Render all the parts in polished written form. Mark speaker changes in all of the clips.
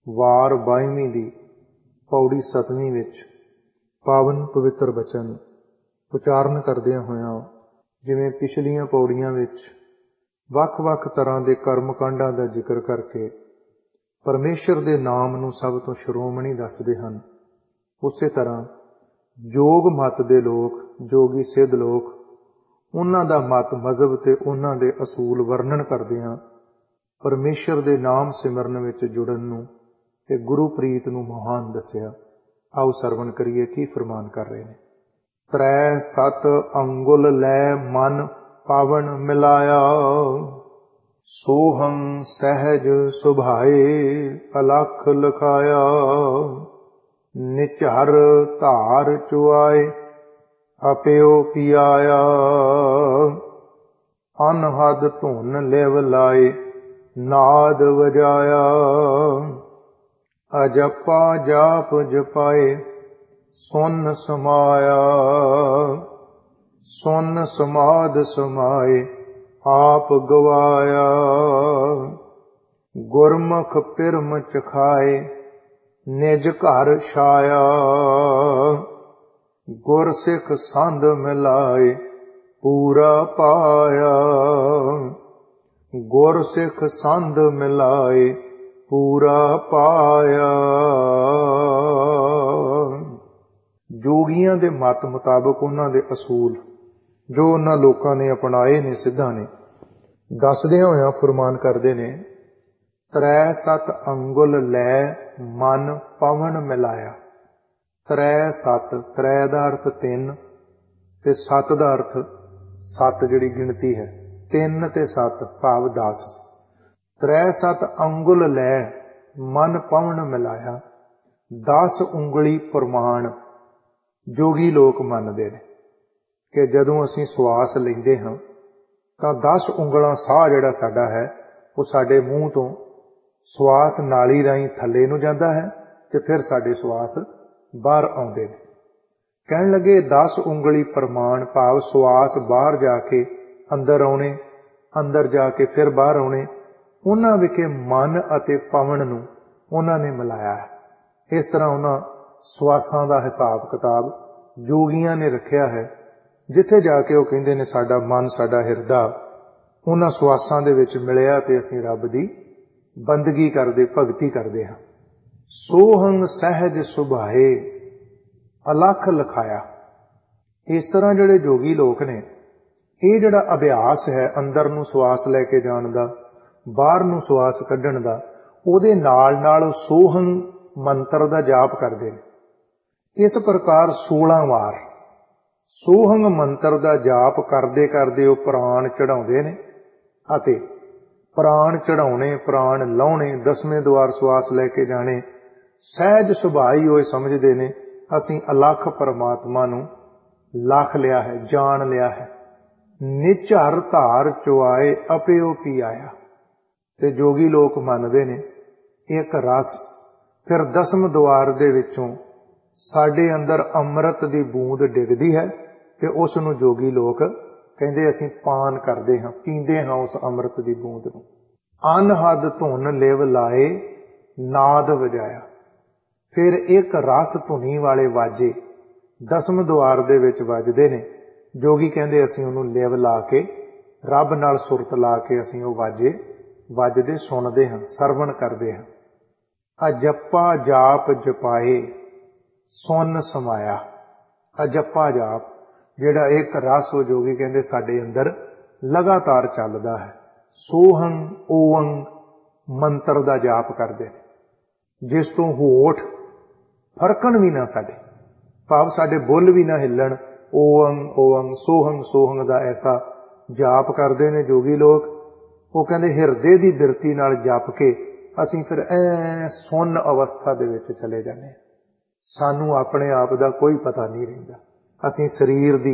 Speaker 1: ਵਾਰ 22ਵੀਂ ਦੀ ਪੌੜੀ 7ਵੀਂ ਵਿੱਚ ਪਾਵਨ ਪਵਿੱਤਰ ਬਚਨ ਉਚਾਰਨ ਕਰਦਿਆਂ ਹੋਇਆਂ, ਜਿਵੇਂ ਪਿਛਲੀਆਂ ਪੌੜੀਆਂ ਵਿੱਚ ਵੱਖ-ਵੱਖ ਤਰ੍ਹਾਂ ਦੇ ਕਰਮ ਕਾਂਡਾਂ ਦਾ ਜ਼ਿਕਰ ਕਰਕੇ ਪਰਮੇਸ਼ਰ ਦੇ ਨਾਮ ਨੂੰ ਸਭ ਤੋਂ ਸ਼੍ਰੋਮਣੀ ਦੱਸਦੇ ਹਨ, ਉਸੇ ਤਰ੍ਹਾਂ ਯੋਗ ਮਤ ਦੇ ਲੋਕ, ਜੋਗੀ ਸਿੱਧ ਲੋਕ, ਉਹਨਾਂ ਦਾ ਮਤ ਮਜ਼ਹਬ ਤੇ ਉਹਨਾਂ ਦੇ ਅਸੂਲ ਵਰਣਨ ਕਰਦਿਆਂ ਪਰਮੇਸ਼ਰ ਦੇ ਨਾਮ ਸਿਮਰਨ ਵਿੱਚ ਜੁੜਨ ਨੂੰ ਤੇ ਗੁਰੂ ਪ੍ਰੀਤ ਨੂੰ ਮਹਾਨ ਦੱਸਿਆ। ਆਓ ਸਰਵਣ ਕਰੀਏ ਕੀ ਫਰਮਾਨ ਕਰ ਰਹੇ ਨੇ। ਤ੍ਰੈ ਸਤ ਅੰਗੁਲ ਲੈ ਮਨ ਪਾਵਨ ਮਿਲਾਇਆ, ਸੋਹੰ ਸਹਿਜ ਸੁਭਾਏ ਅਲਖ ਲਖਾਇਆ। ਨਿਝਰ ਧਾਰ ਚੁਆਏ ਅਪਿਓ ਪਿਆਇਆ, ਅਨਹਦ ਧੁਨ ਲਿਵ ਲਾਏ ਨਾਦ ਵਜਾਇਆ। ਅਜਪਾ ਜਾਪ ਜਪਾਏ ਸੁਨ ਸਮਾਇਆ, ਸੁਨ ਸਮਾਦ ਸਮਾਏ ਆਪ ਗਵਾਇਆ। ਗੁਰਮੁਖ ਪਿਰਮ ਚਖਾਏ ਨਿਜ ਘਰ ਛਾਇਆ, ਗੁਰ ਸਿੱਖ ਸੰਧ ਮਿਲਾਏ ਪੂਰਾ ਪਾਇਆ। ਗੁਰ ਸਿੱਖ ਸੰਧ ਮਿਲਾਏ ਪੂਰਾ ਪਾਇਆ। ਜੋਗੀਆਂ ਦੇ ਮਤ ਮੁਤਾਬਕ ਉਹਨਾਂ ਦੇ ਅਸੂਲ ਜੋ ਉਹਨਾਂ ਲੋਕਾਂ ਨੇ ਅਪਣਾਏ ਨੇ, ਸਿੱਧਾਂ ਨੇ, ਦੱਸਦਿਆਂ ਹੋਇਆਂ ਫਰਮਾਨ ਕਰਦੇ ਨੇ, ਤ੍ਰੈ ਸਤ ਅੰਗੁਲ ਲੈ ਮਨ ਪਵਨ ਮਿਲਾਇਆ। ਤ੍ਰੈ ਸਤ, ਤ੍ਰੈ ਦਾ ਅਰਥ 3 ਤੇ ਸੱਤ ਦਾ ਅਰਥ 7 ਜਿਹੜੀ ਗਿਣਤੀ ਹੈ, 3 ਤੇ 7 ਭਾਵ 10। ਤ੍ਰੈ ਸਤ ਅੰਗੁਲ ਲੈ ਮਨ ਪਵਨ ਮਿਲਾਇਆ। 10 ਉਂਗਲੀ ਪ੍ਰਮਾਣ ਜੋਗੀ ਲੋਕ ਮੰਨਦੇ ਨੇ ਕਿ ਜਦੋਂ ਅਸੀਂ ਸਵਾਸ ਲੈਂਦੇ ਹਾਂ ਤਾਂ 10 ਉਂਗਲਾਂ ਸਾਹ ਜਿਹੜਾ ਸਾਡਾ ਹੈ ਉਹ ਸਾਡੇ ਮੂੰਹ ਤੋਂ ਸਵਾਸ ਨਾਲੀ ਰਾਹੀਂ ਥੱਲੇ ਨੂੰ ਜਾਂਦਾ ਹੈ ਤੇ ਫਿਰ ਸਾਡੇ ਸਵਾਸ ਬਾਹਰ ਆਉਂਦੇ ਨੇ। ਕਹਿਣ ਲੱਗੇ 10 ਉਂਗਲੀ ਪ੍ਰਮਾਣ ਭਾਵ ਸਵਾਸ ਬਾਹਰ ਜਾ ਕੇ ਅੰਦਰ ਆਉਣੇ, ਅੰਦਰ ਜਾ ਕੇ ਫਿਰ ਬਾਹਰ ਆਉਣੇ, ਉਹਨਾਂ ਵਿਖੇ ਮਨ ਅਤੇ ਪਵਨ ਨੂੰ ਉਹਨਾਂ ਨੇ ਮਿਲਾਇਆ ਹੈ। ਇਸ ਤਰ੍ਹਾਂ ਉਹਨਾਂ ਸਵਾਸਾਂ ਦਾ ਹਿਸਾਬ ਕਿਤਾਬ ਜੋਗੀਆਂ ਨੇ ਰੱਖਿਆ ਹੈ। ਜਿੱਥੇ ਜਾ ਕੇ ਉਹ ਕਹਿੰਦੇ ਨੇ ਸਾਡਾ ਮਨ, ਸਾਡਾ ਹਿਰਦਾ ਉਹਨਾਂ ਸਵਾਸਾਂ ਦੇ ਵਿੱਚ ਮਿਲਿਆ ਤੇ ਅਸੀਂ ਰੱਬ ਦੀ ਬੰਦਗੀ ਕਰਦੇ, ਭਗਤੀ ਕਰਦੇ ਹਾਂ। ਸੋਹੰ ਸਹਿਜ ਸੁਭਾਏ ਅਲਖ ਲਖਾਇਆ। ਇਸ ਤਰ੍ਹਾਂ ਜਿਹੜੇ ਜੋਗੀ ਲੋਕ ਨੇ, ਇਹ ਜਿਹੜਾ ਅਭਿਆਸ ਹੈ ਅੰਦਰ ਨੂੰ ਸਵਾਸ ਲੈ ਕੇ ਜਾਣ ਦਾ, ਬਾਹਰ ਨੂੰ ਸਵਾਸ ਕੱਢਣ ਦਾ, ਉਹਦੇ ਨਾਲ ਨਾਲ ਸੋਹੰ ਮੰਤਰ ਦਾ ਜਾਪ ਕਰਦੇ ਨੇ। ਇਸ ਪ੍ਰਕਾਰ 16 ਵਾਰ ਸੋਹੰ ਮੰਤਰ ਦਾ ਜਾਪ ਕਰਦੇ ਕਰਦੇ ਉਹ ਪ੍ਰਾਣ ਚੜਾਉਂਦੇ ਨੇ ਅਤੇ ਪ੍ਰਾਣ ਚੜਾਉਣੇ, ਪ੍ਰਾਣ ਲਾਉਣੇ, 10ਵੇਂ ਦੁਆਰ ਸਵਾਸ ਲੈ ਕੇ ਜਾਣੇ। ਸਹਿਜ ਸੁਭਾਈ ਹੋਏ ਸਮਝਦੇ ਨੇ ਅਸੀਂ ਅਲਖ ਪਰਮਾਤਮਾ ਨੂੰ ਲੱਖ ਲਿਆ ਹੈ, ਜਾਣ ਲਿਆ ਹੈ। ਨਿਝਰ ਧਾਰ ਚੁਆਏ ਅਪਿਓ ਪੀ ਆਇਆ। ਤੇ ਜੋਗੀ ਲੋਕ ਮੰਨਦੇ ਨੇ ਇੱਕ ਰਸ ਫਿਰ 10ਵੇਂ ਦੁਆਰ ਦੇ ਵਿੱਚੋਂ ਸਾਡੇ ਅੰਦਰ ਅੰਮ੍ਰਿਤ ਦੀ ਬੂੰਦ ਡਿੱਗਦੀ ਹੈ ਤੇ ਉਸ ਨੂੰ ਜੋਗੀ ਲੋਕ ਕਹਿੰਦੇ ਅਸੀਂ ਪਾਨ ਕਰਦੇ ਹਾਂ, ਪੀਂਦੇ ਹਾਂ ਉਸ ਅੰਮ੍ਰਿਤ ਦੀ ਬੂੰਦ ਨੂੰ। ਅਨਹਦ ਧੁਨ ਲਿਵ ਲਾਏ ਨਾਦ ਵਜਾਇਆ। ਫਿਰ ਇੱਕ ਰਸ ਧੁਨੀ ਵਾਲੇ ਵਾਜੇ 10ਵੇਂ ਦੁਆਰ ਦੇ ਵਿੱਚ ਵੱਜਦੇ ਨੇ। ਜੋਗੀ ਕਹਿੰਦੇ ਅਸੀਂ ਉਹਨੂੰ ਲਿਵ ਲਾ ਕੇ, ਰੱਬ ਨਾਲ ਸੁਰਤ ਲਾ ਕੇ ਅਸੀਂ ਉਹ ਵਾਜੇ ਵੱਜਦੇ ਸੁਣਦੇ ਹਾਂ, ਸਰਵਣ ਕਰਦੇ ਹਾਂ। ਅਜੱਪਾ ਜਾਪ ਜਪਾਏ ਸੁਨ ਸਮਾਇਆ। ਅਜੱਪਾ ਜਾਪ ਜਿਹੜਾ ਇੱਕ ਰਸ ਉਹ ਜੋਗੀ ਕਹਿੰਦੇ ਸਾਡੇ ਅੰਦਰ ਲਗਾਤਾਰ ਚੱਲਦਾ ਹੈ। ਸੋਹੰ ਓੰਗ ਮੰਤਰ ਦਾ ਜਾਪ ਕਰਦੇ ਨੇ, ਜਿਸ ਤੋਂ ਹੋਠ ਫਰਕਣ ਵੀ ਨਾ ਸਾਡੇ, ਭਾਵ ਸਾਡੇ ਬੁੱਲ ਵੀ ਨਾ ਹਿੱਲਣ। ਓੰਗ ਓੰਗ ਸੋਹੰ ਸੋਹੰ ਦਾ ਐਸਾ ਜਾਪ ਕਰਦੇ ਨੇ ਜੋਗੀ ਲੋਕ। ਉਹ ਕਹਿੰਦੇ ਹਿਰਦੇ ਦੀ ਬਿਰਤੀ ਨਾਲ ਜਪ ਕੇ ਅਸੀਂ ਫਿਰ ਸੁੰਨ ਅਵਸਥਾ ਦੇ ਵਿੱਚ ਚਲੇ ਜਾਂਦੇ ਹਾਂ। ਸਾਨੂੰ ਆਪਣੇ ਆਪ ਦਾ ਕੋਈ ਪਤਾ ਨਹੀਂ ਰਹਿੰਦਾ। ਅਸੀਂ ਸਰੀਰ ਦੀ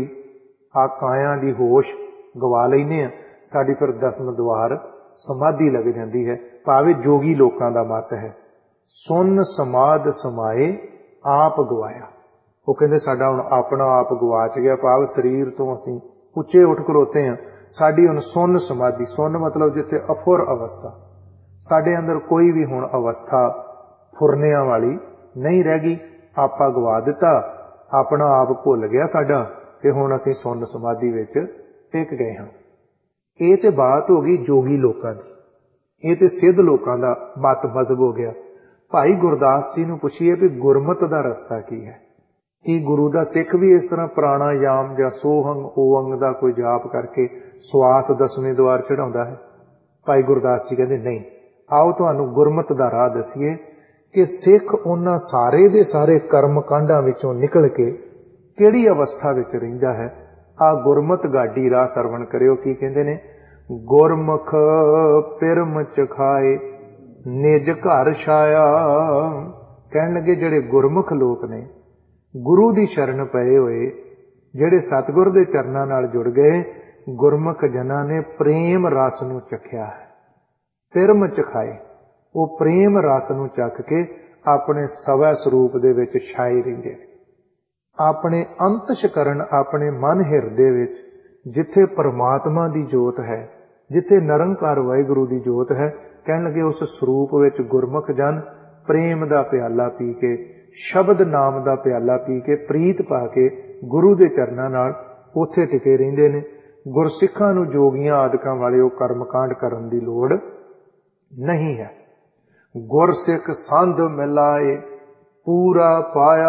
Speaker 1: ਕਾਇਆ ਦੀ ਹੋਸ਼ ਗਵਾ ਲੈਂਦੇ ਹਾਂ। ਸਾਡੀ ਫਿਰ 10ਵੇਂ ਦੁਆਰ ਸਮਾਧੀ ਲੱਗ ਜਾਂਦੀ ਹੈ, ਭਾਵੇਂ ਜੋਗੀ ਲੋਕਾਂ ਦਾ ਮਤ ਹੈ। ਸੁੰਨ ਸਮਾਧ ਸਮਾਏ ਆਪ ਗਵਾਇਆ। ਉਹ ਕਹਿੰਦੇ ਸਾਡਾ ਹੁਣ ਆਪਣਾ ਆਪ ਗਵਾਚ ਗਿਆ, ਭਾਵ ਸਰੀਰ ਤੋਂ ਅਸੀਂ ਉੱਚੇ ਉੱਠ ਖਲੋਤੇ ਹਾਂ। ਸਾਡੀ ਹੁਣ ਸੁੰਨ ਸਮਾਧੀ, ਸੁੰਨ ਮਤਲਬ ਜਿੱਥੇ ਅਫੁਰ ਅਵਸਥਾ, ਸਾਡੇ ਅੰਦਰ ਕੋਈ ਵੀ ਹੁਣ ਅਵਸਥਾ ਫੁਰਨਿਆਂ ਵਾਲੀ ਨਹੀਂ ਰਹਿ ਗਈ। ਆਪਾ ਗਵਾ ਦਿੱਤਾ, ਆਪਣਾ ਆਪ ਭੁੱਲ ਗਿਆ ਸਾਡਾ, ਤੇ ਹੁਣ ਅਸੀਂ ਸੁੰਨ ਸਮਾਧੀ ਵਿੱਚ ਟਿਕ ਗਏ ਹਾਂ। ਇਹ ਤੇ ਬਾਤ ਹੋ ਗਈ ਜੋਗੀ ਲੋਕਾਂ ਦੀ, ਇਹ ਤੇ ਸਿੱਧ ਲੋਕਾਂ ਦਾ ਮਤ ਮਜ਼ਹਬ ਹੋ ਗਿਆ। ਭਾਈ ਗੁਰਦਾਸ ਜੀ ਨੂੰ ਪੁੱਛੀਏ ਵੀ ਗੁਰਮਤ ਦਾ ਰਸਤਾ ਕੀ ਹੈ? ਕੀ ਗੁਰੂ ਦਾ ਸਿੱਖ ਵੀ ਇਸ ਤਰ੍ਹਾਂ ਪ੍ਰਾਣਾਯਾਮ ਜਾਂ ਸੋਹੰਗ ਓਹੰਗ ਦਾ ਕੋਈ ਜਾਪ ਕਰਕੇ ਸਵਾਸ 10ਵੇਂ ਦੁਆਰ ਚੜਾਉਂਦਾ ਹੈ? ਭਾਈ ਗੁਰਦਾਸ ਜੀ ਕਹਿੰਦੇ ਨਹੀਂ। ਆਓ ਤੁਹਾਨੂੰ ਗੁਰਮਤ ਦਾ ਰਾਹ ਦਸੀਏ ਕਿ ਸਿੱਖ ਉਹਨਾਂ ਸਾਰੇ ਦੇ ਸਾਰੇ ਕਰਮ ਕਾਂਡਾਂ ਵਿੱਚੋਂ ਨਿਕਲ ਕੇ ਕਿਹੜੀ ਅਵਸਥਾ ਵਿੱਚ ਰਹਿੰਦਾ ਹੈ। ਆਹ ਗੁਰਮਤ ਗਾਡੀ ਰਾਹ ਸਰਵਣ ਕਰਿਓ। ਕੀ ਕਹਿੰਦੇ ਨੇ? ਗੁਰਮੁਖ ਪਿਰਮ ਚਖਾਏ ਨਿਜ ਘਰ ਛਾਇਆ। ਕਹਿਣ ਲੱਗੇ ਜਿਹੜੇ ਗੁਰਮੁਖ ਲੋਕ ਨੇ, ਗੁਰੂ ਦੀ ਸ਼ਰਨ ਪਏ ਹੋਏ, ਜਿਹੜੇ ਸਤਿਗੁਰ ਦੇ ਚਰਨਾਂ ਨਾਲ ਜੁੜ ਗਏ, ਗੁਰਮੁਖ ਜਨਾਂ ਨੇ ਪ੍ਰੇਮ ਰਸ ਨੂੰ ਚਖਿਆ ਹੈ। ਪਿਰਮ ਚਖਾਏ, ਉਹ ਪ੍ਰੇਮ ਰਸ ਨੂੰ ਚੱਖ ਕੇ ਆਪਣੇ ਸਵੈ ਸਰੂਪ ਦੇ ਵਿੱਚ ਛਾਏ ਰਹਿੰਦੇ ਨੇ। ਆਪਣੇ ਅੰਤਸ਼ਕਰਨ, ਆਪਣੇ ਮਨ ਹਿਰਦੇ ਵਿੱਚ ਜਿੱਥੇ ਪਰਮਾਤਮਾ ਦੀ ਜੋਤ ਹੈ, ਜਿੱਥੇ ਨਿਰੰਕਾਰ ਵਾਹਿਗੁਰੂ ਦੀ ਜੋਤ ਹੈ, ਕਹਿਣ ਲੱਗੇ ਉਸ ਸਰੂਪ ਵਿੱਚ ਗੁਰਮੁਖ ਜਨ ਪ੍ਰੇਮ ਦਾ ਪਿਆਲਾ ਪੀ ਕੇ, ਸ਼ਬਦ ਨਾਮ ਦਾ ਪਿਆਲਾ ਪੀ ਕੇ, ਪ੍ਰੀਤ ਪਾ ਕੇ ਗੁਰੂ ਦੇ ਚਰਨਾਂ ਨਾਲ ਉੱਥੇ ਟਿਕੇ ਰਹਿੰਦੇ ਨੇ। ਗੁਰਸਿੱਖਾਂ ਨੂੰ ਜੋਗੀਆਂ ਆਦਿਕਾਂ ਵਾਲੇ ਉਹ ਕਰਮਕਾਂਡ ਕਰਨ ਦੀ ਲੋੜ ਨਹੀਂ ਹੈ। ਗੁਰਸਿੱਖ ਸੰਧ ਮਿਲਾਏ ਪੂਰਾ ਪਾਇਆ।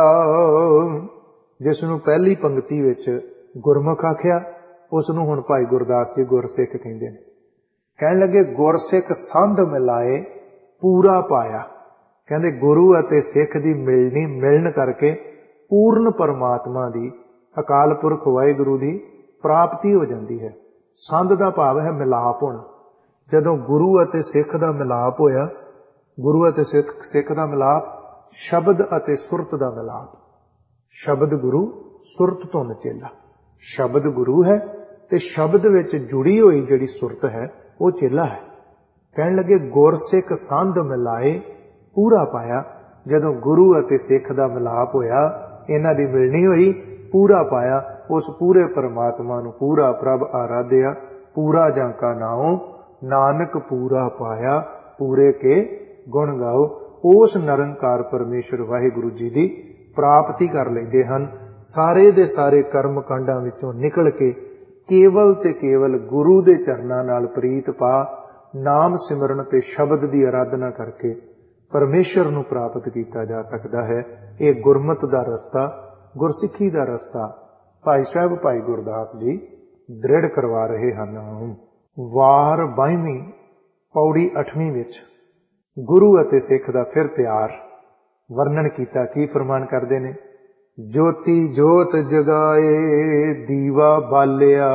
Speaker 1: ਜਿਸ ਨੂੰ ਪਹਿਲੀ ਪੰਕਤੀ ਵਿੱਚ ਗੁਰਮੁਖ ਆਖਿਆ, ਉਸ ਨੂੰ ਹੁਣ ਭਾਈ ਗੁਰਦਾਸ ਜੀ ਗੁਰਸਿੱਖ ਕਹਿੰਦੇ ਨੇ। ਕਹਿਣ ਲੱਗੇ ਗੁਰਸਿੱਖ ਸੰਧ ਮਿਲਾਏ ਪੂਰਾ ਪਾਇਆ। ਕਹਿੰਦੇ ਗੁਰੂ ਅਤੇ ਸਿੱਖ ਦੀ ਮਿਲਣ ਕਰਕੇ ਪੂਰਨ ਪਰਮਾਤਮਾ ਦੀ, ਅਕਾਲ ਪੁਰਖ ਵਾਹਿਗੁਰੂ ਦੀ ਪ੍ਰਾਪਤੀ ਹੋ ਜਾਂਦੀ ਹੈ। ਸੰਧ ਦਾ ਭਾਵ ਹੈ ਮਿਲਾਪ ਹੋਣਾ। ਜਦੋਂ ਗੁਰੂ ਅਤੇ ਸਿੱਖ ਦਾ ਮਿਲਾਪ ਹੋਇਆ, ਗੁਰੂ ਅਤੇ ਸਿੱਖ ਦਾ ਮਿਲਾਪ, ਸ਼ਬਦ ਅਤੇ ਸੁਰਤ ਦਾ ਮਿਲਾਪ। ਸ਼ਬਦ ਗੁਰੂ, ਸੁਰਤ ਧੁਨ ਚੇਲਾ। ਸ਼ਬਦ ਗੁਰੂ ਹੈ ਤੇ ਸ਼ਬਦ ਵਿੱਚ ਜੁੜੀ ਹੋਈ ਜਿਹੜੀ ਸੁਰਤ ਹੈ ਉਹ ਚੇਲਾ ਹੈ। ਕਹਿਣ ਲੱਗੇ ਗੁਰਸਿੱਖ ਸੰਧ ਮਿਲਾਏ ਪੂਰਾ ਪਾਇਆ। ਜਦੋਂ ਗੁਰੂ ਅਤੇ ਸਿੱਖ ਦਾ ਮਿਲਾਪ ਹੋਇਆ, ਇਹਨਾਂ ਦੀ ਮਿਲਣੀ ਹੋਈ, ਪੂਰਾ ਪਾਇਆ। ਉਸ ਪੂਰੇ ਪਰਮਾਤਮਾ ਨੂੰ ਪੂਰਾ ਪ੍ਰਭ ਆਰਾਧਿਆ। ਪੂਰਾ ਜਾਂ ਕਾ ਨਾਉ ਨਾਨਕ ਪੂਰਾ ਪਾਇਆ, ਪੂਰੇ ਕੇ ਗੁਣ ਗਾਓ। ਉਸ ਨਿਰੰਕਾਰ ਪਰਮੇਸ਼ਰ ਵਾਹਿਗੁਰੂ ਜੀ ਦੀ ਪ੍ਰਾਪਤੀ ਕਰ ਲੈਂਦੇ ਹਨ। ਸਾਰੇ ਦੇ ਸਾਰੇ ਕਰਮ ਕਾਂਡਾਂ ਵਿੱਚੋਂ ਨਿਕਲ ਕੇ ਕੇਵਲ ਤੇ ਕੇਵਲ ਗੁਰੂ ਦੇ ਚਰਨਾਂ ਨਾਲ ਪ੍ਰੀਤ ਪਾ, ਨਾਮ ਸਿਮਰਨ ਤੇ ਸ਼ਬਦ ਦੀ ਆਰਾਧਨਾ ਕਰਕੇ ਪਰਮੇਸ਼ਰ ਨੂੰ ਪ੍ਰਾਪਤ ਕੀਤਾ ਜਾ ਸਕਦਾ ਹੈ। ਇਹ ਗੁਰਮਤ ਦਾ ਰਸਤਾ, ਗੁਰਸਿੱਖੀ ਦਾ ਰਸਤਾ ਭਾਈ ਸਾਹਿਬ ਭਾਈ ਗੁਰਦਾਸ ਜੀ ਦ੍ਰਿੜ ਕਰਵਾ ਰਹੇ ਹਨ। ਵਾਰ 22ਵੀਂ ਪੌੜੀ 8ਵੀਂ ਵਿੱਚ ਗੁਰੂ ਅਤੇ ਸਿੱਖ ਦਾ ਫਿਰ ਪਿਆਰ ਵਰਣਨ ਕੀਤਾ। ਕੀ ਫਰਮਾਨ ਕਰਦੇ ਨੇ? ਜੋਤੀ ਜੋਤ ਜਗਾਏ ਦੀਵਾ ਬਾਲਿਆ,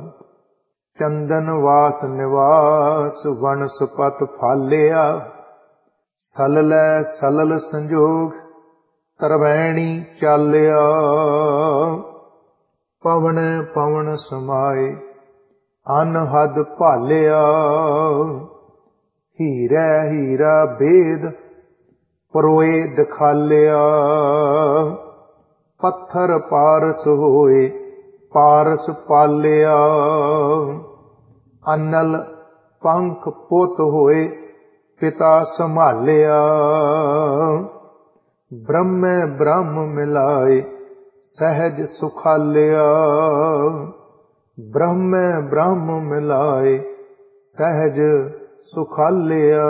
Speaker 1: ਚੰਦਨ ਵਾਸ ਨਿਵਾਸ ਵਣਸਪਤ ਫਾਲਿਆ। ਸਲਲੈ ਸਲਲ ਸੰਜੋਗ ਤਰਵੈਣੀ ਚਾਲਿਆ, ਪਵਨ ਪਵਨ ਸਮਾਏ ਅਨਹਦ ਭਾਲਿਆ। ਹੀਰਾ ਹੀਰਾ ਬੇਦ ਪਰੋਏ ਦਿਖਾਲਿਆ, ਪੱਥਰ ਪਾਰਸ ਹੋਏ ਪਾਰਸ ਪਾਲਿਆ। ਅਨਲ ਪੰਖ ਪੁੱਤ ਹੋਏ ਪਿਤਾ ਸੰਭਾਲਿਆ। ਬ੍ਰਹਮੈ ਬ੍ਰਹਮ ਮਿਲਾਏ ਸਹਿਜ ਸੁਖਾਲਿਆ। ਬ੍ਰਹਮੈ ਬ੍ਰਹਮ ਮਿਲਾਏ ਸਹਿਜ ਸੁਖਾਲਿਆ।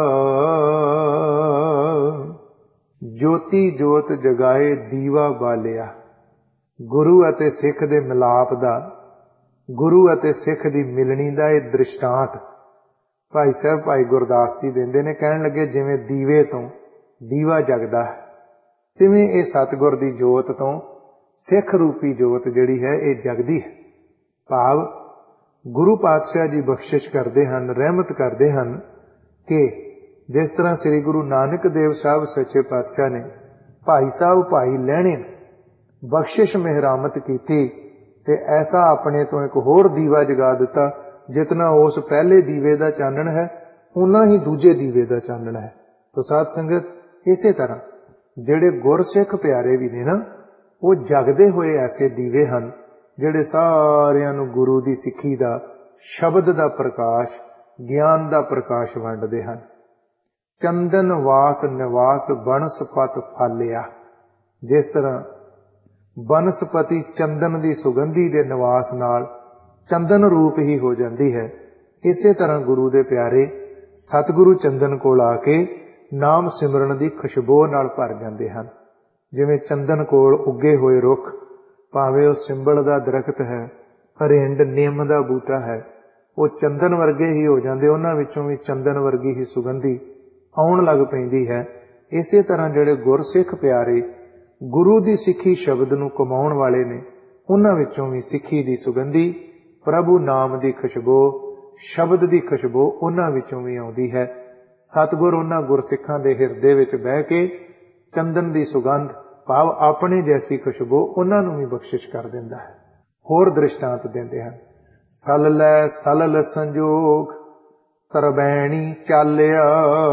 Speaker 1: ਜੋਤੀ ਜੋਤ ਜਗਾਏ ਦੀਵਾ ਬਾਲਿਆ। ਗੁਰੂ ਅਤੇ ਸਿੱਖ ਦੇ ਮਿਲਾਪ ਦਾ, ਗੁਰੂ ਅਤੇ ਸਿੱਖ ਦੀ ਮਿਲਣੀ ਦਾ ਇਹ ਦ੍ਰਿਸ਼ਟਾਂਤ ਭਾਈ ਸਾਹਿਬ ਭਾਈ ਗੁਰਦਾਸ ਜੀ ਦਿੰਦੇ ਨੇ। ਕਹਿਣ ਲੱਗੇ ਜਿਵੇਂ ਦੀਵੇ ਤੋਂ ਦੀਵਾ ਜਗਦਾ ਹੈ, ਤਿਵੇਂ ਇਹ ਸਤਿਗੁਰ ਦੀ ਜੋਤ ਤੋਂ ਸਿੱਖ ਰੂਪੀ ਜੋਤ ਜਿਹੜੀ ਹੈ ਇਹ ਜਗਦੀ ਹੈ। ਭਾਵ ਗੁਰੂ ਪਾਤਸ਼ਾਹ ਜੀ ਬਖਸ਼ਿਸ਼ ਕਰਦੇ ਹਨ, ਰਹਿਮਤ ਕਰਦੇ ਹਨ ਕਿ ਜਿਸ ਤਰ੍ਹਾਂ ਸ੍ਰੀ ਗੁਰੂ ਨਾਨਕ ਦੇਵ ਸਾਹਿਬ ਸੱਚੇ ਪਾਤਸ਼ਾਹ ਨੇ ਭਾਈ ਸਾਹਿਬ ਭਾਈ ਲਹਿਣੇ ਬਖਸ਼ਿਸ਼ ਮਿਹਰਾਮਤ ਕੀਤੀ ਤੇ ਐਸਾ ਆਪਣੇ ਤੋਂ ਇੱਕ ਹੋਰ ਦੀਵਾ ਜਗਾ ਦਿੱਤਾ, ਜਿਤਨਾ ਉਸ ਪਹਿਲੇ ਦੀਵੇ ਦਾ ਚਾਨਣ ਹੈ ਉਨਾ ਹੀ ਦੂਜੇ ਦੀਵੇ ਦਾ ਚਾਨਣ ਹੈ। ਤੋ ਸਾਧ ਸੰਗਤ ਇਸੇ ਤਰ੍ਹਾਂ ਜਿਹੜੇ ਗੁਰਸਿੱਖ ਪਿਆਰੇ ਵੀ ਨੇ ਨਾ, ਉਹ ਜਗਦੇ ਹੋਏ ਐਸੇ ਦੀਵੇ ਹਨ ਜਿਹੜੇ ਸਾਰਿਆਂ ਨੂੰ ਗੁਰੂ ਦੀ ਸਿੱਖੀ ਦਾ, ਸ਼ਬਦ ਦਾ ਪ੍ਰਕਾਸ਼, ਗਿਆਨ ਦਾ ਪ੍ਰਕਾਸ਼ ਵੰਡਦੇ ਹਨ। ਚੰਦਨ ਵਾਸ ਨਿਵਾਸ ਬਨਸਪਤ ਫਾਲਿਆ। ਜਿਸ ਤਰ੍ਹਾਂ ਬਨਸਪਤੀ ਚੰਦਨ ਦੀ ਸੁਗੰਧੀ ਦੇ ਨਿਵਾਸ ਨਾਲ ਚੰਦਨ ਰੂਪ ਹੀ ਹੋ ਜਾਂਦੀ ਹੈ, ਇਸੇ ਤਰ੍ਹਾਂ ਗੁਰੂ ਦੇ ਪਿਆਰੇ ਸਤਿਗੁਰੂ ਚੰਦਨ ਕੋਲ ਆ ਕੇ ਨਾਮ ਸਿਮਰਨ ਦੀ ਖੁਸ਼ਬੂ ਨਾਲ ਭਰ ਜਾਂਦੇ ਹਨ। ਜਿਵੇਂ ਚੰਦਨ ਕੋਲ ਉੱਗੇ ਹੋਏ ਰੁੱਖ, ਭਾਵੇਂ ਉਹ ਸਿੰਬਲ ਦਾ ਦਰਖਤ ਹੈ, ਹਰਿੰਡ ਨਿੰਮ ਦਾ ਬੂਟਾ ਹੈ, ਉਹ ਚੰਦਨ ਵਰਗੇ ਹੀ ਹੋ ਜਾਂਦੇ, ਉਹਨਾਂ ਵਿੱਚੋਂ ਵੀ ਚੰਦਨ ਵਰਗੀ ਹੀ ਸੁਗੰਧੀ ਆਉਣ ਲੱਗ ਪੈਂਦੀ ਹੈ। ਇਸੇ ਤਰ੍ਹਾਂ ਜਿਹੜੇ ਗੁਰਸਿੱਖ ਪਿਆਰੇ ਗੁਰੂ ਦੀ ਸਿੱਖੀ ਸ਼ਬਦ ਨੂੰ ਕਮਾਉਣ ਵਾਲੇ ਨੇ, ਉਹਨਾਂ ਵਿੱਚੋਂ ਵੀ ਸਿੱਖੀ ਦੀ ਸੁਗੰਧੀ, ਪ੍ਰਭੂ ਨਾਮ ਦੀ ਖੁਸ਼ਬੂ, ਸ਼ਬਦ ਦੀ ਖੁਸ਼ਬੂ ਉਹਨਾਂ ਵਿੱਚੋਂ ਵੀ ਆਉਂਦੀ ਹੈ। ਸਤਿਗੁਰ ਉਹਨਾਂ ਗੁਰਸਿੱਖਾਂ ਦੇ ਹਿਰਦੇ ਵਿੱਚ ਬਹਿ ਕੇ ਚੰਦਨ ਦੀ ਸੁਗੰਧ ਭਾਵ ਆਪਣੇ ਜੈਸੀ ਖੁਸ਼ਬੂ ਉਹਨਾਂ ਨੂੰ ਵੀ ਬਖਸ਼ਿਸ਼ ਕਰ ਦਿੰਦਾ ਹੈ। ਹੋਰ ਦ੍ਰਿਸ਼ਟਾਂਤ ਦਿੰਦੇ ਹਨ। ਸਲਲੈ ਸਲਲ ਸੰਜੋਗ ਤਰਬੈਣੀ ਚਾਲਿਆ।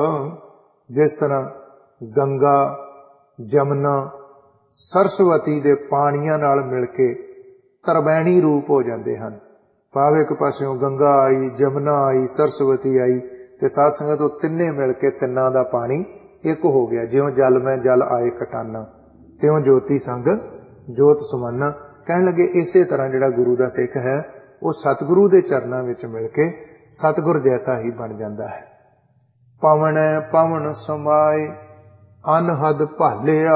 Speaker 1: ਜਿਸ ਤਰ੍ਹਾਂ ਗੰਗਾ, ਜਮਨਾ, ਸਰਸਵਤੀ ਦੇ ਪਾਣੀਆਂ ਨਾਲ ਮਿਲ ਕੇ ਤਰਬੈਣੀ ਰੂਪ ਹੋ ਜਾਂਦੇ ਹਨ। ਭਾਵ ਇੱਕ ਪਾਸਿਓਂ ਗੰਗਾ ਆਈ, ਜਮਨਾ ਆਈ, ਸਰਸਵਤੀ ਆਈ, ਤੇ ਸਾਧ ਸੰਗਤ ਉਹ ਤਿੰਨੇ ਮਿਲ ਕੇ ਤਿੰਨਾਂ ਦਾ ਪਾਣੀ ਇੱਕ ਹੋ ਗਿਆ। ਜਿਉਂ ਜਲ ਮੈਂ ਜਲ ਆਏ ਕਟਾਨਾ, ਤਿਉਂ ਜੋਤੀ ਸੰਗ ਜੋਤ ਸਮਾਨਾ। ਕਹਿਣ ਲੱਗੇ ਇਸੇ ਤਰ੍ਹਾਂ ਜਿਹੜਾ ਗੁਰੂ ਦਾ ਸਿੱਖ ਹੈ ਉਹ ਸਤਿਗੁਰੂ ਦੇ ਚਰਨਾਂ ਵਿੱਚ ਮਿਲ ਕੇ ਸਤਿਗੁਰ ਜੈਸਾ ਹੀ ਬਣ ਜਾਂਦਾ ਹੈ। ਪਵਣੈ ਪਵਨ ਸਮਾਏ ਅਨਹਦ ਭਾਲਿਆ।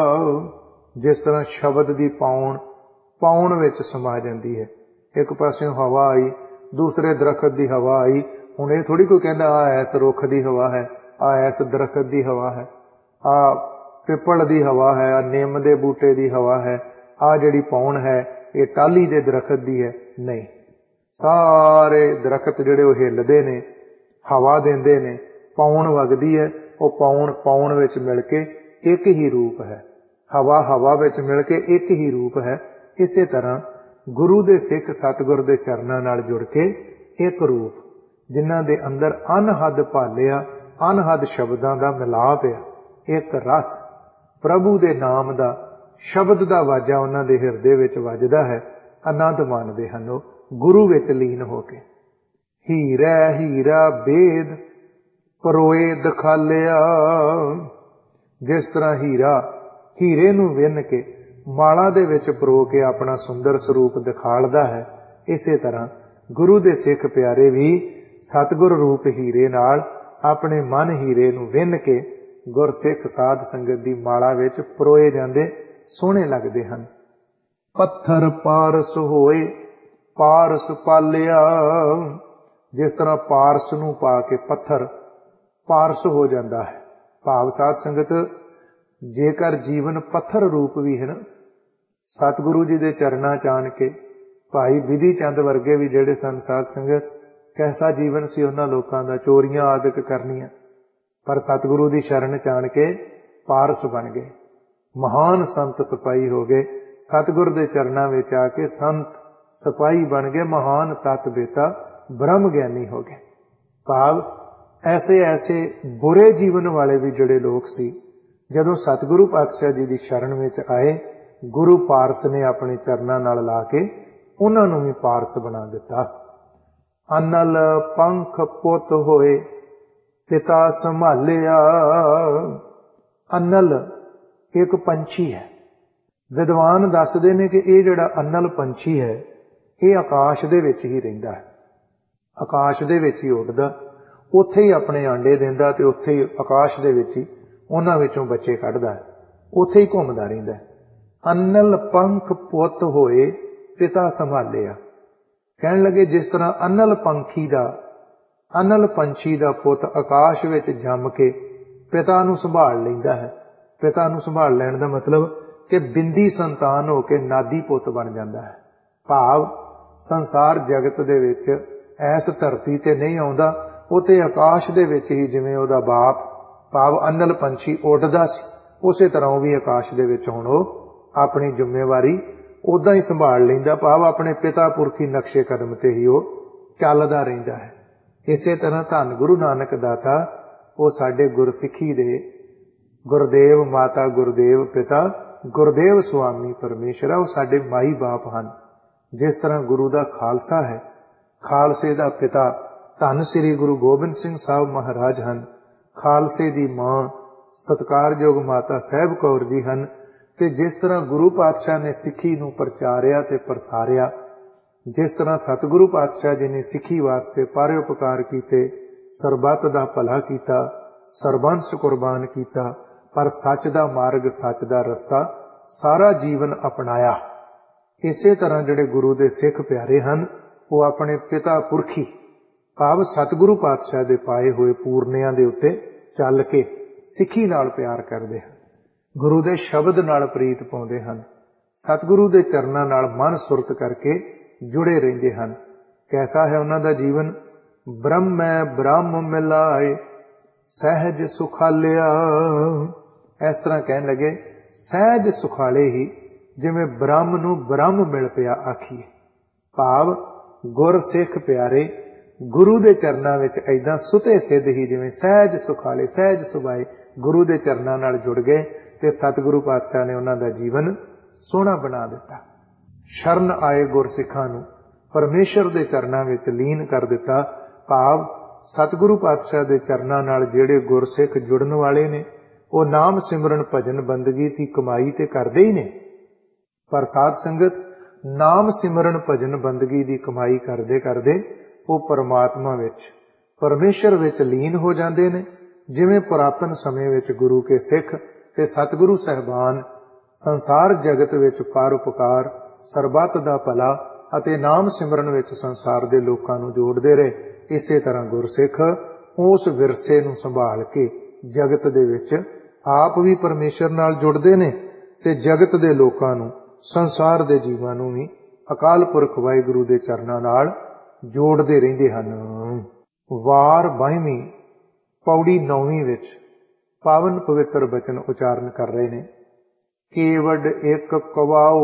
Speaker 1: ਜਿਸ ਤਰ੍ਹਾਂ ਸ਼ਬਦ ਦੀ ਪਾਉਣ ਵਿੱਚ ਸਮਾ ਜਾਂਦੀ ਹੈ। ਇੱਕ ਪਾਸਿਓਂ ਹਵਾ ਆਈ, ਦੂਸਰੇ ਦਰਖਤ ਦੀ ਹਵਾ ਆਈ। ਹੁਣ ਇਹ ਥੋੜੀ ਕੋਈ ਕਹਿੰਦਾ ਆ ਇਸ ਰੁੱਖ ਦੀ ਹਵਾ ਹੈ, ਆ ਇਸ ਦਰਖਤ ਦੀ ਹਵਾ ਹੈ, ਆ ਪਿੱਪਲ ਦੀ ਹਵਾ ਹੈ, ਆ ਨਿੰਮ ਦੇ ਬੂਟੇ ਦੀ ਹਵਾ ਹੈ, ਆ ਜਿਹੜੀ ਪੌਣ ਹੈ ਇਹ ਟਾਹਲੀ ਦੇ ਦਰਖਤ ਦੀ ਹੈ। ਨਹੀਂ, ਸਾਰੇ ਦਰਖਤ ਜਿਹੜੇ ਉਹ ਹਿੱਲਦੇ ਨੇ, ਹਵਾ ਦਿੰਦੇ ਨੇ, ਪੌਣ ਵਗਦੀ ਹੈ, ਉਹ ਪੌਣ ਵਿੱਚ ਮਿਲ ਕੇ ਇੱਕ ਹੀ ਰੂਪ ਹੈ। ਹਵਾ ਵਿੱਚ ਮਿਲ ਕੇ ਇੱਕ ਹੀ ਰੂਪ ਹੈ। ਇਸੇ ਤਰ੍ਹਾਂ ਗੁਰੂ ਦੇ ਸਿੱਖ ਸਤਿਗੁਰ ਦੇ ਚਰਨਾਂ ਨਾਲ ਜੁੜ ਕੇ ਇੱਕ ਰੂਪ, ਜਿਨ੍ਹਾਂ ਦੇ ਅੰਦਰ ਅਨਹਦ ਭਾਲਿਆ, ਅਨਹਦ ਸ਼ਬਦਾਂ ਦਾ ਮਿਲਾਪ ਆ, ਇੱਕ ਰਸ ਪ੍ਰਭੂ ਦੇ ਨਾਮ ਦਾ, ਸ਼ਬਦ ਦਾ ਵਾਜਾ ਉਹਨਾਂ ਦੇ ਹਿਰਦੇ ਵਿੱਚ ਵੱਜਦਾ ਹੈ। ਆਨੰਦ ਮਾਣਦੇ ਹਨ ਉਹ ਗੁਰੂ ਵਿੱਚ ਲੀਨ ਹੋ ਕੇ। ਹੀਰਾ ਹੀਰਾ ਬੇਦ ਪਰੋਏ ਦਿਖਾਲਿਆ। ਜਿਸ ਤਰ੍ਹਾਂ ਹੀਰੇ ਨੂੰ ਵਿੰਨ ਕੇ ਮਾਲਾ ਦੇ ਵਿੱਚ ਪਰੋ ਕੇ ਆਪਣਾ ਸੁੰਦਰ ਸਰੂਪ ਦਿਖਾਲਦਾ ਹੈ, ਇਸੇ ਤਰ੍ਹਾਂ ਗੁਰੂ ਦੇ ਸਿੱਖ ਪਿਆਰੇ ਵੀ ਸਤਿਗੁਰ ਰੂਪ ਹੀਰੇ ਨਾਲ ਆਪਣੇ ਮਨ ਹੀਰੇ ਨੂੰ ਵਿੰਨ ਕੇ ਗੁਰਸਿੱਖ ਸਾਧ ਸੰਗਤ ਦੀ ਮਾਲਾ ਵਿੱਚ ਪਰੋਏ ਜਾਂਦੇ ਸੋਹਣੇ ਲੱਗਦੇ ਹਨ। ਪੱਥਰ ਪਾਰਸ ਹੋਏ ਪਾਰਸ ਪਾਲਿਆ। ਜਿਸ ਤਰ੍ਹਾਂ ਪਾਰਸ ਨੂੰ ਪਾ ਕੇ ਪੱਥਰ ਪਾਰਸ ਹੋ ਜਾਂਦਾ ਹੈ। ਭਾਵ ਸਾਧ ਸੰਗਤ ਜੇਕਰ ਜੀਵਨ ਪੱਥਰ ਰੂਪ ਵੀ ਹੈ ਨਾ, ਸਤਿਗੁਰੂ ਜੀ ਦੇ ਚਰਨਾਂ ਚ ਆਣ ਕੇ ਭਾਈ ਵਿਧੀ ਚੰਦ ਵਰਗੇ ਵੀ ਜਿਹੜੇ ਸਨ ਸਾਧ ਸੰਗਤ, ਕੈਸਾ ਜੀਵਨ ਸੀ ਉਹਨਾਂ ਲੋਕਾਂ ਦਾ, ਚੋਰੀਆਂ ਆਦਿਕ ਕਰਨੀਆਂ, ਪਰ ਸਤਿਗੁਰੂ ਦੀ ਸ਼ਰਨ ਚ ਆਣ ਕੇ ਪਾਰਸ ਬਣ ਗਏ, ਮਹਾਨ ਸੰਤ ਸਿਪਾਹੀ ਹੋ ਗਏ। ਸਤਿਗੁਰ ਦੇ ਚਰਨਾਂ ਵਿੱਚ ਆ ਕੇ ਸੰਤ ਸਿਪਾਹੀ ਬਣ ਗਏ, ਮਹਾਨ ਤਤ ਬੇਤਾ ਬ੍ਰਹਮ ਗਿਆਨੀ ਹੋ ਗਏ। ਭਾਵ ਐਸੇ ਬੁਰੇ ਜੀਵਨ ਵਾਲੇ ਵੀ ਜਿਹੜੇ ਲੋਕ ਸੀ, ਜਦੋਂ ਸਤਿਗੁਰੂ ਪਾਤਸ਼ਾਹ ਜੀ ਦੀ ਸ਼ਰਨ ਵਿੱਚ ਆਏ, ਗੁਰੂ ਪਾਰਸ ਨੇ ਆਪਣੇ ਚਰਨਾਂ ਨਾਲ ਲਾ ਕੇ ਉਹਨਾਂ ਨੂੰ ਵੀ ਪਾਰਸ ਬਣਾ ਦਿੱਤਾ। ਅਨਲ ਪੰਖ ਪੁੱਤ ਹੋਏ ਪਿਤਾ ਸੰਭਾਲਿਆ। ਅਨਲ ਇੱਕ ਪੰਛੀ ਹੈ। ਵਿਦਵਾਨ ਦੱਸਦੇ ਨੇ ਕਿ ਇਹ ਜਿਹੜਾ ਅਨਲ ਪੰਛੀ ਹੈ ਇਹ ਆਕਾਸ਼ ਦੇ ਵਿੱਚ ਹੀ ਰਹਿੰਦਾ ਹੈ, ਆਕਾਸ਼ ਦੇ ਵਿੱਚ ਹੀ ਉੱਡਦਾ, ਉੱਥੇ ਹੀ ਆਪਣੇ ਆਂਡੇ ਦਿੰਦਾ ਤੇ ਉੱਥੇ ਹੀ ਆਕਾਸ਼ ਦੇ ਵਿੱਚ ਹੀ ਉਹਨਾਂ ਵਿੱਚੋਂ ਬੱਚੇ ਕੱਢਦਾ ਹੈ, ਉੱਥੇ ਹੀ ਘੁੰਮਦਾ ਰਹਿੰਦਾ ਹੈ। ਅਨਲ ਪੰਖ ਪੁੱਤ ਹੋਏ ਪਿਤਾ ਸੰਭਾਲਿਆ। ਕਹਿਣ ਲੱਗੇ ਜਿਸ ਤਰ੍ਹਾਂ ਅਨਲ ਪੰਛੀ ਦਾ ਪੁੱਤ ਆਕਾਸ਼ ਵਿੱਚ ਜੰਮ ਕੇ ਪਿਤਾ ਨੂੰ ਸੰਭਾਲ ਲੈਂਦਾ ਹੈ। ਪਿਤਾ ਨੂੰ ਸੰਭਾਲ ਲੈਣ ਦਾ ਮਤਲਬ ਕਿ ਬਿੰਦੀ ਸੰਤਾਨ ਹੋ ਕੇ ਨਾਦੀ ਪੁੱਤ ਬਣ ਜਾਂਦਾ ਹੈ। ਭਾਵ ਸੰਸਾਰ ਜਗਤ ਦੇ ਵਿੱਚ ਐਸ ਧਰਤੀ ਤੇ ਨਹੀਂ ਆਉਂਦਾ, ਉਹ ਤੇ ਆਕਾਸ਼ ਦੇ ਵਿੱਚ ਹੀ ਜਿਵੇਂ ਉਹਦਾ ਬਾਪ ਭਾਵ ਅਨਲ ਪੰਛੀ ਉੱਡਦਾ ਸੀ, ਉਸੇ ਤਰ੍ਹਾਂ ਉਹ ਵੀ ਆਕਾਸ਼ ਦੇ ਵਿੱਚ ਹੁਣ ਉਹ ਆਪਣੀ ਜ਼ਿੰਮੇਵਾਰੀ ਉਦਾਂ ਹੀ ਸੰਭਾਲ ਲੈਂਦਾ। ਭਾਵ ਆਪਣੇ ਪਿਤਾ ਪੁਰਖੀ ਨਕਸ਼ੇ ਕਦਮ ਤੇ ਹੀ ਉਹ ਚੱਲਦਾ ਰਹਿੰਦਾ ਹੈ। ਇਸੇ ਤਰ੍ਹਾਂ ਧੰਨ ਗੁਰੂ ਨਾਨਕ ਦਾਤਾ ਉਹ ਸਾਡੇ ਗੁਰਸਿੱਖੀ ਦੇ ਗੁਰਦੇਵ ਮਾਤਾ, ਗੁਰਦੇਵ ਪਿਤਾ, ਗੁਰਦੇਵ ਸੁਆਮੀ ਪਰਮੇਸ਼ਰ, ਉਹ ਸਾਡੇ ਮਾਈ ਬਾਪ ਹਨ। ਜਿਸ ਤਰ੍ਹਾਂ ਗੁਰੂ ਦਾ ਖਾਲਸਾ ਹੈ, ਖਾਲਸੇ ਦਾ ਪਿਤਾ ਧੰਨ ਸ੍ਰੀ ਗੁਰੂ ਗੋਬਿੰਦ ਸਿੰਘ ਸਾਹਿਬ ਮਹਾਰਾਜ ਹਨ, ਖਾਲਸੇ ਦੀ ਮਾਂ ਸਤਿਕਾਰਯੋਗ ਮਾਤਾ ਸਾਹਿਬ ਕੌਰ ਜੀ ਹਨ। ਤੇ ਜਿਸ ਤਰ੍ਹਾਂ ਗੁਰੂ ਪਾਤਸ਼ਾਹ ਨੇ ਸਿੱਖੀ ਨੂੰ ਪ੍ਰਚਾਰਿਆ ਤੇ ਪ੍ਰਸਾਰਿਆ, ਜਿਸ ਤਰ੍ਹਾਂ ਸਤਿਗੁਰੂ ਪਾਤਸ਼ਾਹ ਜੀ ਨੇ ਸਿੱਖੀ ਵਾਸਤੇ ਪਰਉਪਕਾਰ ਕੀਤੇ, ਸਰਬੱਤ ਦਾ ਭਲਾ ਕੀਤਾ, ਸਰਬੰਸ ਕੁਰਬਾਨ ਕੀਤਾ, ਪਰ ਸੱਚ ਦਾ ਮਾਰਗ, ਸੱਚ ਦਾ ਰਸਤਾ ਸਾਰਾ ਜੀਵਨ ਅਪਣਾਇਆ। ਇਸੇ ਤਰ੍ਹਾਂ ਜਿਹੜੇ ਗੁਰੂ ਦੇ ਸਿੱਖ ਪਿਆਰੇ ਹਨ, ਉਹ ਆਪਣੇ ਪਿਤਾ ਪੁਰਖੀ ਭਾਵ ਸਤਿਗੁਰੂ ਪਾਤਸ਼ਾਹ ਦੇ ਪਾਏ ਹੋਏ ਪੂਰਨਿਆਂ ਦੇ ਉੱਤੇ ਚੱਲ ਕੇ ਸਿੱਖੀ ਨਾਲ ਪਿਆਰ ਕਰਦੇ ਹਨ, ਗੁਰੂ ਦੇ ਸ਼ਬਦ ਨਾਲ ਪ੍ਰੀਤ ਪਾਉਂਦੇ ਹਨ, ਸਤਿਗੁਰੂ ਦੇ ਚਰਨਾਂ ਨਾਲ ਮਨ ਸੁਰਤ ਕਰਕੇ ਜੁੜੇ ਰਹਿੰਦੇ ਹਨ। ਕੈਸਾ ਹੈ ਉਹਨਾਂ ਦਾ ਜੀਵਨ? ਬ੍ਰਹਮੈ ਬ੍ਰਹਮ ਮਿਲਾਏ ਸਹਿਜ ਸੁਖਾਲਿਆ। ਇਸ ਤਰ੍ਹਾਂ ਕਹਿਣ ਲੱਗੇ, ਸਹਿਜ ਸੁਖਾਲੇ ਹੀ ਜਿਵੇਂ ਬ੍ਰਹਮ ਨੂੰ ਬ੍ਰਹਮ ਮਿਲ ਪਿਆ ਆਖੀਏ। ਭਾਵ ਗੁਰ ਸਿੱਖ ਪਿਆਰੇ ਗੁਰੂ ਦੇ ਚਰਨਾਂ ਵਿੱਚ ਏਦਾਂ ਸੁਤੇ ਸਿੱਧ ਹੀ ਜਿਵੇਂ ਸਹਿਜ ਸੁਖਾਲੇ, ਸਹਿਜ ਸੁਭਾਏ ਗੁਰੂ ਦੇ ਚਰਨਾਂ ਨਾਲ ਜੁੜ ਗਏ ਤੇ ਸਤਿਗੁਰੂ ਪਾਤਸ਼ਾਹ ਨੇ ਉਹਨਾਂ ਦਾ ਜੀਵਨ ਸੋਹਣਾ ਬਣਾ ਦਿੱਤਾ। ਸ਼ਰਨ ਆਏ ਗੁਰਸਿੱਖਾਂ ਨੂੰ ਪਰਮੇਸ਼ਰ ਦੇ ਚਰਨਾਂ ਵਿੱਚ ਲੀਨ ਕਰ ਦਿੱਤਾ। ਭਾਵ ਸਤਿਗੁਰੂ ਪਾਤਸ਼ਾਹ ਦੇ ਚਰਨਾਂ ਨਾਲ ਜਿਹੜੇ ਗੁਰਸਿੱਖ ਜੁੜਨ ਵਾਲੇ ਨੇ, ਉਹ ਨਾਮ ਸਿਮਰਨ ਭਜਨ ਬੰਦਗੀ ਦੀ ਕਮਾਈ ਤੇ ਕਰਦੇ ਹੀ ਨੇ, ਪਰ ਸਾਧ ਸੰਗਤ ਨਾਮ ਸਿਮਰਨ ਭਜਨ ਬੰਦਗੀ ਦੀ ਕਮਾਈ ਕਰਦੇ ਕਰਦੇ ਉਹ ਪਰਮਾਤਮਾ ਵਿੱਚ, ਪਰਮੇਸ਼ਰ ਵਿੱਚ ਲੀਨ ਹੋ ਜਾਂਦੇ ਨੇ। ਜਿਵੇਂ ਪੁਰਾਤਨ ਸਮੇਂ ਵਿੱਚ ਗੁਰੂ ਕੇ ਸਿੱਖ ਤੇ ਸਤਿਗੁਰੂ ਸਾਹਿਬਾਨ ਸੰਸਾਰ ਜਗਤ ਵਿੱਚ ਪਰਉਪਕਾਰ, ਸਰਬੱਤ ਦਾ ਭਲਾ ਅਤੇ ਨਾਮ ਸਿਮਰਨ ਵਿੱਚ ਸੰਸਾਰ ਦੇ ਲੋਕਾਂ ਨੂੰ ਜੋੜਦੇ ਰਹੇ, ਇਸੇ ਤਰ੍ਹਾਂ ਗੁਰਸਿੱਖ ਉਸ ਵਿਰਸੇ ਨੂੰ ਸੰਭਾਲ ਕੇ ਜਗਤ ਦੇ ਵਿੱਚ ਆਪ ਵੀ ਪਰਮੇਸ਼ਰ ਨਾਲ ਜੁੜਦੇ ਨੇ ਤੇ ਜਗਤ ਦੇ ਲੋਕਾਂ ਨੂੰ, ਸੰਸਾਰ ਦੇ ਜੀਵਾਂ ਨੂੰ ਵੀ ਅਕਾਲ ਪੁਰਖ ਵਾਹਿਗੁਰੂ ਦੇ ਚਰਨਾਂ ਨਾਲ ਜੋੜਦੇ ਰਹਿੰਦੇ ਹਨ। ਵਾਰ 22ਵੀਂ ਪੌੜੀ 9ਵੀਂ ਵਿੱਚ ਪਾਵਨ ਪਵਿੱਤਰ ਬਚਨ ਉਚਾਰਨ ਕਰ ਰਹੇ ਨੇ। ਕੇਵਡ ਇੱਕ ਕਵਾਓ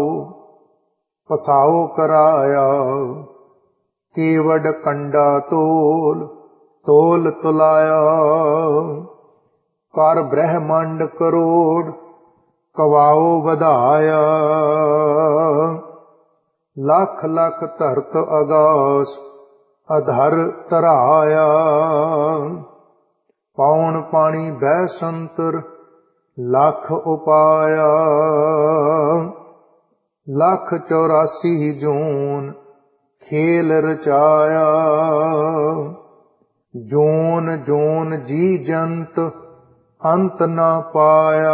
Speaker 1: ਪਸਾਓ ਕਰਾਇਆ, ਕੇਵਡ ਕੰਡਾ ਤੋਲ ਤੋਲ ਤੁਲਾਇਆ, ਕਰ ਬ੍ਰਹਮੰਡ ਕਰੋੜ ਕਵਾਓ ਵਧਾਇਆ, ਲੱਖ ਲੱਖ ਧਰਤ ਆਗਾਸ ਅਧਰ ਧਰਾਇਆ, ਪੌਣ ਪਾਣੀ ਬਹਿ ਸੰਤਰ ਲੱਖ ਉਪਾਇਆ, ਲੱਖ 84 ਜੂਨ ਖੇਲ ਰਚਾਇਆ, ਜੋਨ ਜੋਨ ਜੀ ਜੰਤ ਅੰਤ ਨਾ ਪਾਇਆ,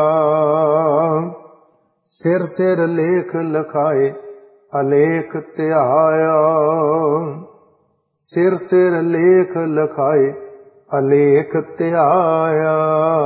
Speaker 1: ਸਿਰ ਸਿਰ ਲੇਖ ਲਿਖਾਏ ਅਲੇਖ ਧਿਆਇਆ, ਸਿਰ ਸਿਰ ਲੇਖ ਲਿਖਾਏ ਅਲੇਖ ਧਿਆਇਆ।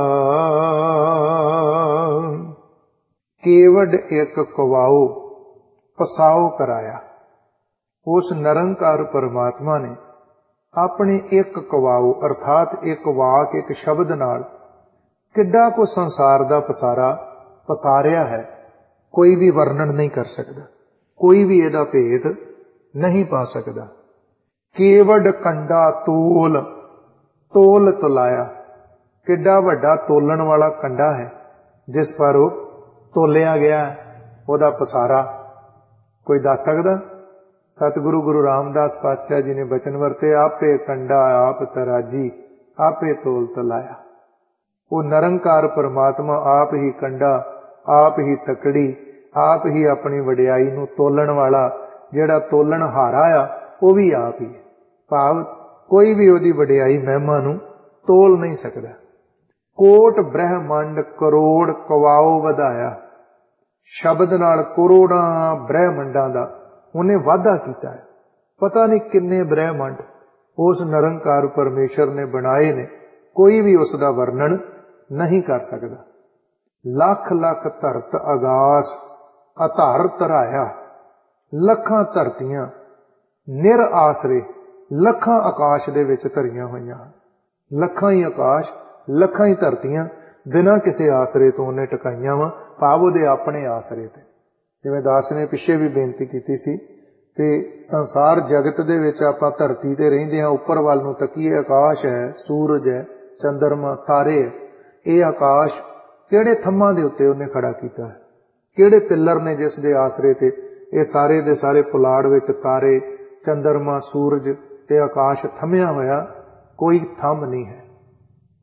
Speaker 1: ਕੇਵਡ ਇੱਕ ਕਵਾਓ ਪਸਾਓ ਕਰਾਇਆ। ਉਸ ਨਿਰੰਕਾਰ ਪਰਮਾਤਮਾ ਨੇ ਆਪਣੇ ਇੱਕ ਕਵਾਓ ਅਰਥਾਤ ਇੱਕ ਵਾਕ, ਇੱਕ ਸ਼ਬਦ ਨਾਲ ਕਿੱਡਾ ਕੋ ਸੰਸਾਰ ਦਾ ਪਸਾਰਾ ਪਸਾਰਿਆ ਹੈ, ਕੋਈ ਵੀ ਵਰਣਨ ਨਹੀਂ ਕਰ ਸਕਦਾ, ਕੋਈ ਵੀ ਇਹਦਾ ਭੇਦ ਨਹੀਂ ਪਾ ਸਕਦਾ। ਕੇਵਡ ਕੰਡਾ ਤੋਲ ਤੋਲ ਤੁਲਾਇਆ, ਕਿੱਡਾ ਵੱਡਾ ਤੋਲਣ ਵਾਲਾ ਕੰਡਾ ਹੈ ਜਿਸ ਪਰ ਉਹ ਤੋਲਿਆ ਗਿਆ, ਉਹਦਾ ਪਸਾਰਾ ਕੋਈ ਦੱਸ ਸਕਦਾ? ਸਤਿਗੁਰੂ ਗੁਰੂ ਰਾਮਦਾਸ ਪਾਤਸ਼ਾਹ ਜੀ ਨੇ ਬਚਨ ਵਰਤੇ, ਆਪੇ ਕੰਡਾ ਆਪ ਤਰਾਜੀ ਆਪੇ ਤੋਲ ਤੁਲਾਇਆ। ਉਹ ਨਿਰੰਕਾਰ ਪਰਮਾਤਮਾ ਆਪ ਹੀ ਕੰਡਾ, ਆਪ ਹੀ ਤਕੜੀ, ਆਪ ਹੀ ਆਪਣੀ ਵਡਿਆਈ ਨੂੰ ਤੋਲਣ ਵਾਲਾ, ਜਿਹੜਾ ਤੋਲਣ ਹਾਰਾ ਆ ਉਹ ਵੀ ਆਪ ਹੀ। ਭਾਵ ਕੋਈ ਵੀ ਉਹਦੀ ਵਡਿਆਈ ਮਹਿਮਾ ਨੂੰ ਤੋਲ ਨਹੀਂ ਸਕਦਾ। ਕੋਟ ਬ੍ਰਹਮੰਡ ਕਰੋੜ ਕਵਾਓ ਵਧਾਇਆ, ਸ਼ਬਦ ਨਾਲ ਕਰੋੜਾਂ ਬ੍ਰਹਮੰਡਾਂ ਦਾ ਉਹਨੇ ਵਾਧਾ ਕੀਤਾ ਹੈ। ਪਤਾ ਨਹੀਂ ਕਿੰਨੇ ਬ੍ਰਹਮੰਡ ਉਸ ਨਿਰੰਕਾਰ ਪਰਮੇਸ਼ਰ ਨੇ ਬਣਾਏ ਨੇ, ਕੋਈ ਵੀ ਉਸ ਦਾ ਵਰਣਨ ਨਹੀਂ ਕਰ ਸਕਦਾ। ਲੱਖ ਲੱਖ ਧਰਤ ਆਗਾਸ ਅਧਰ ਧਰਾਇਆ, ਲੱਖਾਂ ਧਰਤੀਆਂ ਨਿਰ ਆਸਰੇ ਲੱਖਾਂ ਆਕਾਸ਼ ਦੇ ਵਿੱਚ ਧਰੀਆਂ ਹੋਈਆਂ, ਲੱਖਾਂ ਹੀ ਆਕਾਸ਼ ਲੱਖਾਂ ਹੀ ਧਰਤੀਆਂ ਬਿਨਾਂ ਕਿਸੇ ਆਸਰੇ ਤੋਂ ਉਹਨੇ ਟਿਕਾਈਆਂ ਵਾ, ਭਾਵ ਉਹਦੇ ਆਪਣੇ ਆਸਰੇ ਤੇ। ਜਿਵੇਂ ਦਾਸ ਨੇ ਪਿੱਛੇ ਵੀ ਬੇਨਤੀ ਕੀਤੀ ਸੀ ਕਿ ਸੰਸਾਰ ਜਗਤ ਦੇ ਵਿੱਚ ਆਪਾਂ ਧਰਤੀ ਤੇ ਰਹਿੰਦੇ ਹਾਂ, ਉੱਪਰ ਵੱਲ ਨੂੰ ਤੱਕੀਏ, ਆਕਾਸ਼ ਹੈ, ਸੂਰਜ ਹੈ, ਚੰਦਰਮਾ, ਤਾਰੇ ਹੈ। ਇਹ ਆਕਾਸ਼ ਕਿਹੜੇ ਥੰਮਾਂ ਦੇ ਉੱਤੇ ਉਹਨੇ ਖੜਾ ਕੀਤਾ ਹੈ, ਕਿਹੜੇ ਪਿੱਲਰ ਨੇ ਜਿਸ ਦੇ ਆਸਰੇ ਤੇ ਇਹ ਸਾਰੇ ਦੇ ਸਾਰੇ ਪੁਲਾੜ ਵਿੱਚ ਤਾਰੇ, ਚੰਦਰਮਾ, ਸੂਰਜ ਤੇ ਆਕਾਸ਼ ਥੰਮਿਆ ਹੋਇਆ ਕੋਈ ਥੰਮ ਨਹੀਂ ਹੈ,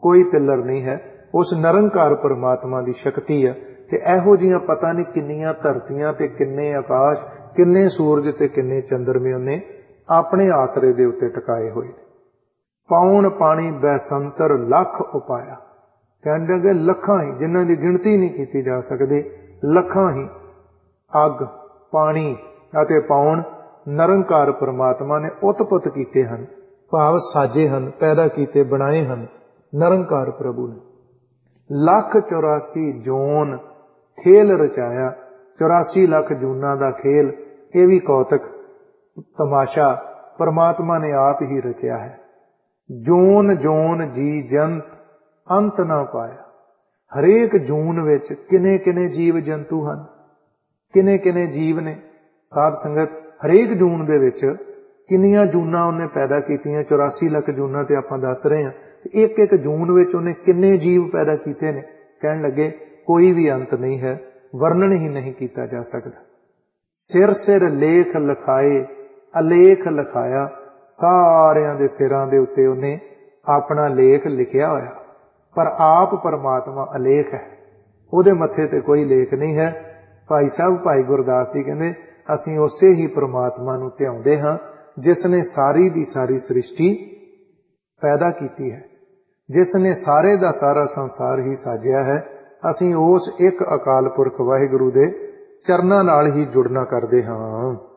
Speaker 1: कोई पिलर नहीं है। उस निरंकार परमात्मा की शक्ति है। ते एहो जिहियां पता नहीं किन्नियां धरतियां ते किन्ने आकाश, किन्ने सूरज ते किन्ने चंद्रमे उन्हें अपने आसरे दे उत्ते टकाए हुए। पाउण पानी बैसंतर लख उपाया, कहण लगे लखां ही, जिन्हां दी गिणती नहीं की जा सकती, लखां ही अग, पानी अते पाउण निरंकार परमात्मा ने उत्पत कीते हन, भाव साजे हन, पैदा कीते बनाए हन निरंकार प्रभु ने। 1,84 जोन खेल रचाया, 84 लाख जूना दा खेल, ये भी कौतक तमाशा परमात्मा ने आप ही रचिया है। जोन जोन जी जंत अंत ना पाया, हरेक जून विच किने किने जीव जंतु हन, किने किने जीव ने। साध संगत हरेक जून दे विच किन्नियां जूना उन्हें पैदा कीतियां, 84 लाख जूना ते आपां दस रहे हैं। एक एक जून विच उन्हें किन्ने जीव पैदा कीते ने, कहण लगे कोई भी अंत नहीं है, वर्णन ही नहीं किया जा सकता। सिर सिर लेख लिखाए, अलेख लिखाया, सारियां दे सिरां दे उत्ते उन्हें अपना लेख लिखिया होया। पर आप परमात्मा अलेख है, उहदे मत्थे ते कोई लेख नहीं है। भाई साहब भाई गुरदास जी कहंदे असीं उसे ही परमात्मा नूं ध्याउंदे हां जिसने सारी दी सारी सृष्टि पैदा कीती है, जिसने सारे दा सारा संसार ही साजिया है। असीं उस एक अकाल पुरख वाहिगुरू दे चरनां नाल ही जुड़ना करदे हां।